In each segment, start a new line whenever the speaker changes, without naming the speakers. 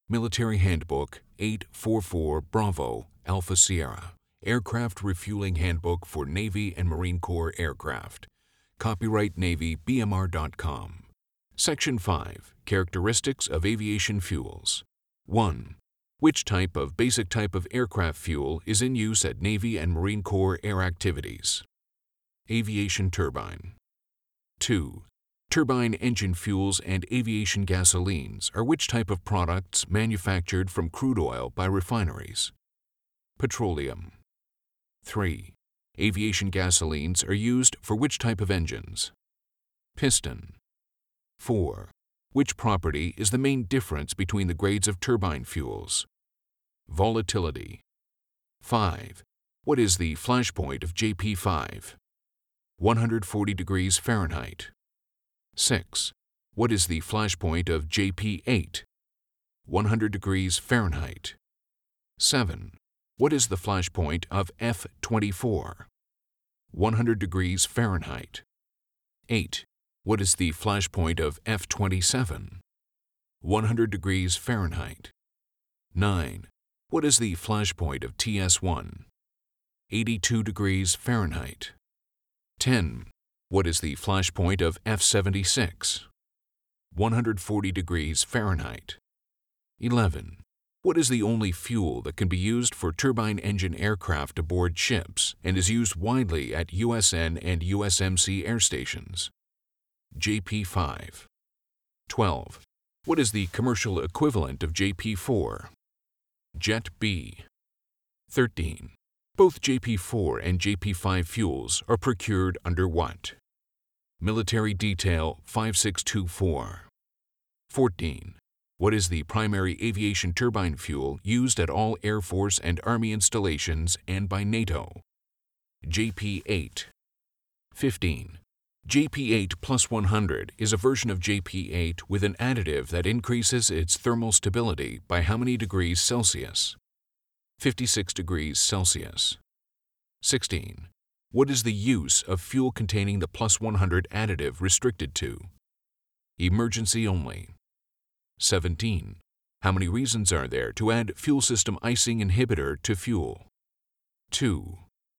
Military Handbook 844 Bravo Alpha Sierra, Aircraft Refueling Handbook for Navy and Marine Corps Aircraft. Copyright Navy BMR.com. Section 5. Characteristics of Aviation Fuels. 1. Which basic type of aircraft fuel is in use at Navy and Marine Corps air activities? Aviation turbine. 2. Turbine engine fuels and aviation gasolines are which type of products manufactured from crude oil by refineries? Petroleum. 3. Aviation gasolines are used for which type of engines? Piston. 4. Which property is the main difference between the grades of turbine fuels? Volatility. 5. What is the flash point of JP5? 140 degrees Fahrenheit. 6. What is the flash point of JP8? 100 degrees Fahrenheit. 7. What is the flash point of F24? 100 degrees Fahrenheit. 8. What is the flash point of F27? 100 degrees Fahrenheit. 9. What is the flash point of TS1? 82 degrees Fahrenheit. 10. What is the flash point of F76? 140 degrees Fahrenheit. 11. What is the only fuel that can be used for turbine engine aircraft aboard ships and is used widely at USN and USMC air stations? JP5. 12. What is the commercial equivalent of JP4? Jet B. 13. Both JP4 and JP5 fuels are procured under what? Military Detail 5624. 14. What is the primary aviation turbine fuel used at all Air Force and Army installations and by NATO? JP8. 15. JP8 plus 100 is a version of JP8 with an additive that increases its thermal stability by how many degrees Celsius? 56 degrees Celsius. 16. What is the use of fuel containing the plus 100 additive restricted to? Emergency only. 17. How many reasons are there to add fuel system icing inhibitor to fuel? 2.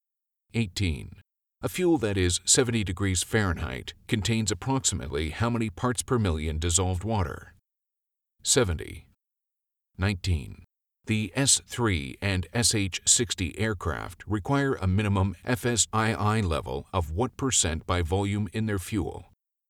18. A fuel that is 70 degrees Fahrenheit contains approximately how many parts per million dissolved water? 70. 19. The S-3 and SH-60 aircraft require a minimum FSII level of what % by volume in their fuel?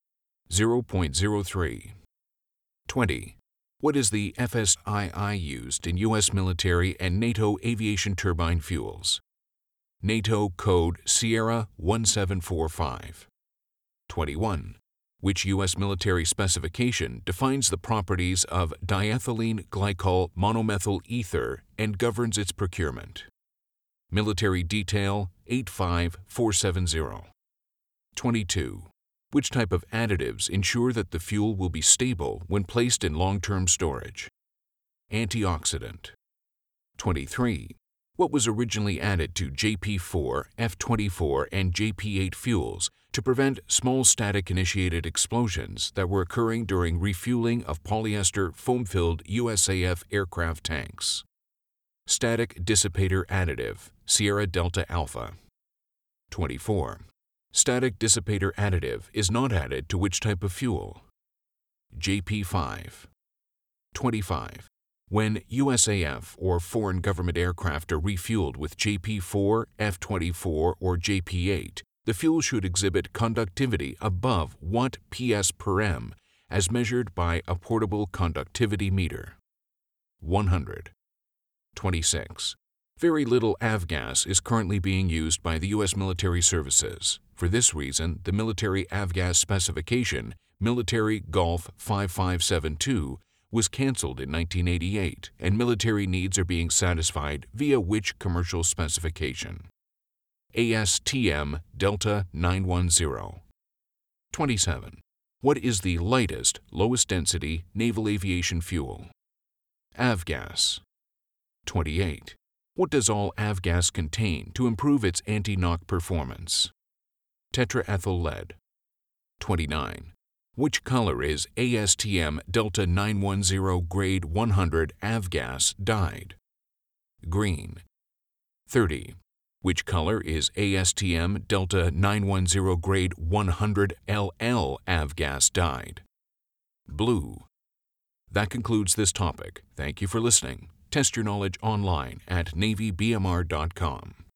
0.03. 20. What is the FSII used in U.S. military and NATO aviation turbine fuels? NATO Code Sierra 1745. 21. Which U.S. military specification defines the properties of diethylene glycol monomethyl ether and governs its procurement? Military Detail 85470. 22. Which type of additives ensure that the fuel will be stable when placed in long-term storage? Antioxidant. 23. What was originally added to JP4, F24, and JP8 fuels to prevent small static-initiated explosions that were occurring during refueling of polyester foam-filled USAF aircraft tanks? Static dissipator additive, Sierra Delta Alpha. 24. Static dissipator additive is not added to which type of fuel? JP5. 25. When USAF or foreign government aircraft are refueled with JP4, F24, or JP8, the fuel should exhibit conductivity above what PS per M as measured by a portable conductivity meter? 100. 26. Very little avgas is currently being used by the U.S. military services. For this reason, the military avgas specification, Military Gulf 5572, was canceled in 1988, and military needs are being satisfied via which commercial specification? ASTM Delta 910. 27. What is the lightest, lowest density naval aviation fuel? Avgas. 28. What does all avgas contain to improve its anti-knock performance? Tetraethyl lead. 29. Which color is ASTM Delta 910 Grade 100 avgas dyed? Green. 30. Which color is ASTM Delta 910 Grade 100 LL avgas dyed? Blue. That concludes this topic. Thank you for listening. Test your knowledge online at NavyBMR.com.